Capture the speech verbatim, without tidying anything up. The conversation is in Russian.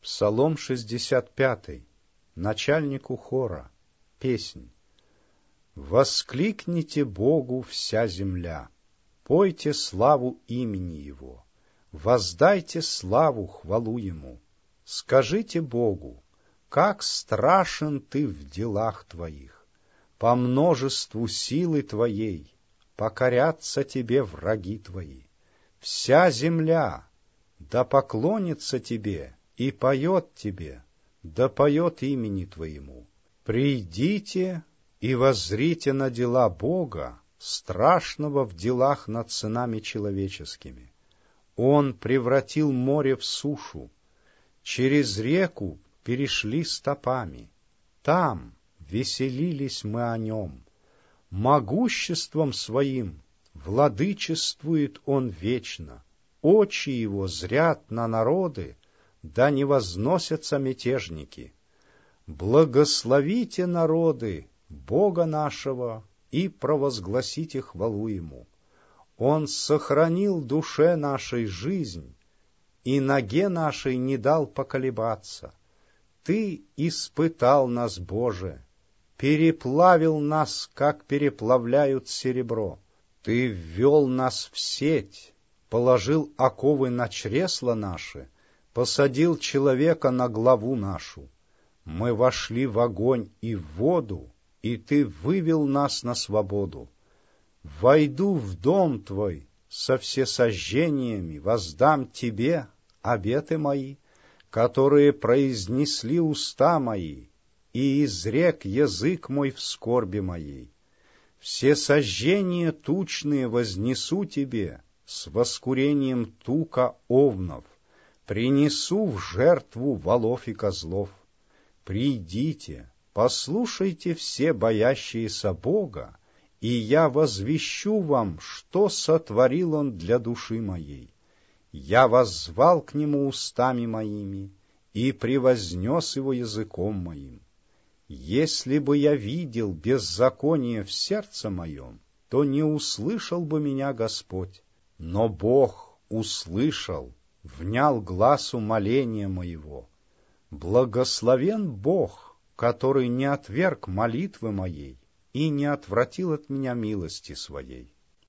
Псалом шестьдесят пятый. Начальнику хора. Песнь. Воскликните Богу вся земля, пойте славу имени Его, воздайте славу, хвалу Ему. Скажите Богу, как страшен Ты в делах Твоих, по множеству силы Твоей покорятся Тебе враги Твои. Вся земля да поклонится Тебе и поет Тебе, да поет имени Твоему. Придите и воззрите на дела Бога, страшного в делах над сынами человеческими. Он превратил море в сушу, через реку перешли стопами. Там веселились мы о нем. Могуществом своим владычествует он вечно. Очи его зрят на народы, да не возносятся мятежники. Благословите народы Бога нашего и провозгласите хвалу Ему. Он сохранил душе нашей жизнь и ноге нашей не дал поколебаться. Ты испытал нас, Боже, переплавил нас, как переплавляют серебро. Ты ввел нас в сеть, положил оковы на чресла наши, посадил человека на главу нашу. Мы вошли в огонь и в воду, и Ты вывел нас на свободу. Войду в дом Твой со всесожжениями, воздам Тебе обеты мои, которые произнесли уста мои, и изрек язык мой в скорби моей. Все сожжения тучные вознесу Тебе с воскурением тука овнов, принесу в жертву волов и козлов. Придите, послушайте все боящиеся Бога, и я возвещу вам, что сотворил Он для души моей. Я воззвал к Нему устами моими и превознес Его языком моим. Если бы я видел беззаконие в сердце моем, то не услышал бы меня Господь. Но Бог услышал, внял гласу моления моего. Благословен Бог, который не отверг молитвы моей и не отвратил от меня милости своей.